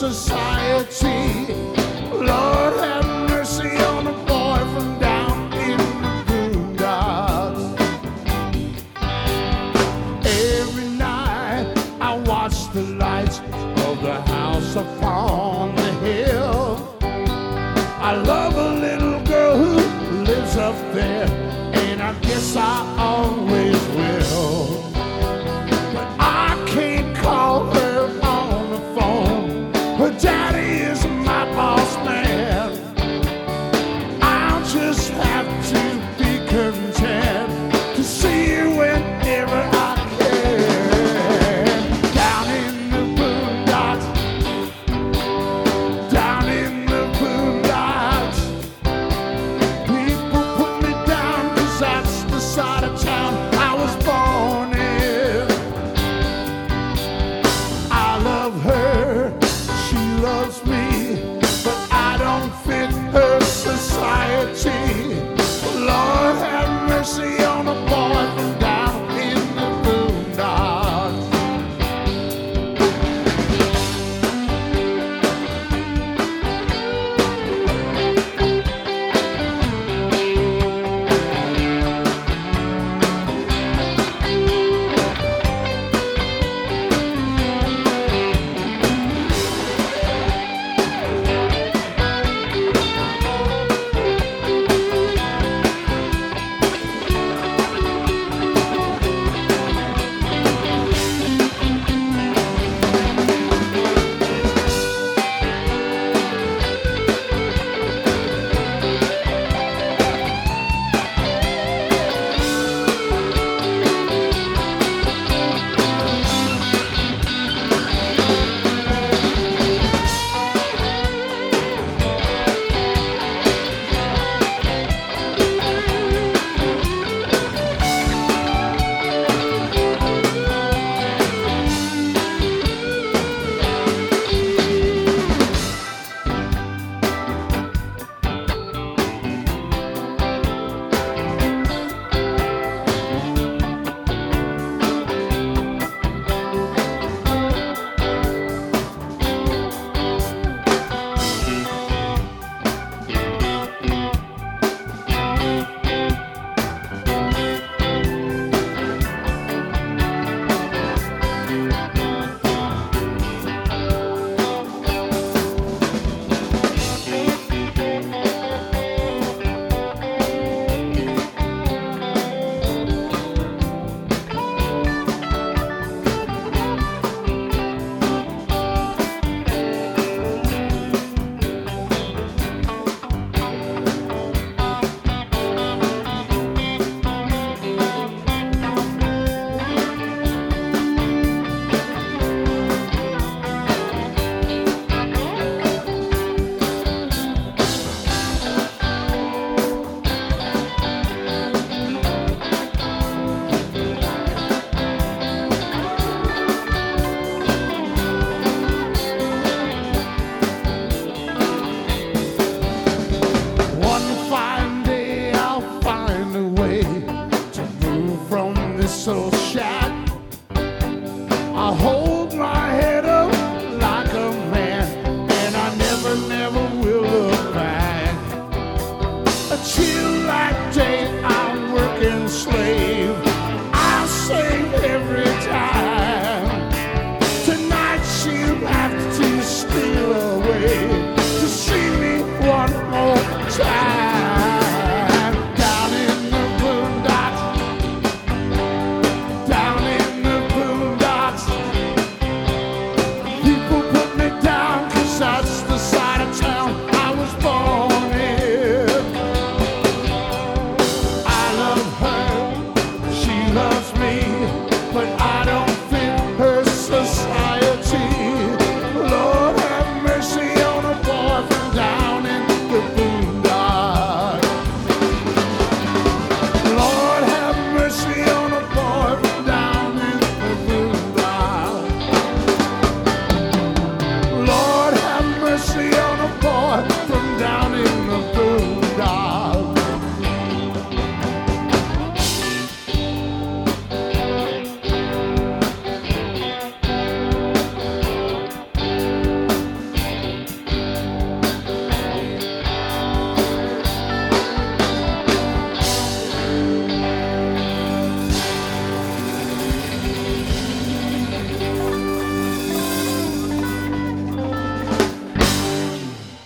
society. Lord have mercy on a boy from down in the boondocks. Every night I watch the lights of the house upon the hill. I love a little girl who lives up there, and I guess I always will. But I can't call her on the phone. Her daddy is my boss man. I'll just have to be content to see you whenever I can. Down in the boondocks, down in the boondocks. People put me down 'cause that's the side of town I was born in. I love her, she loves me, but I don't fit her society. Lord have mercy on a boy from down in the boondocks. So shy, I hold my head up like a man, and I never will look back. A chill like day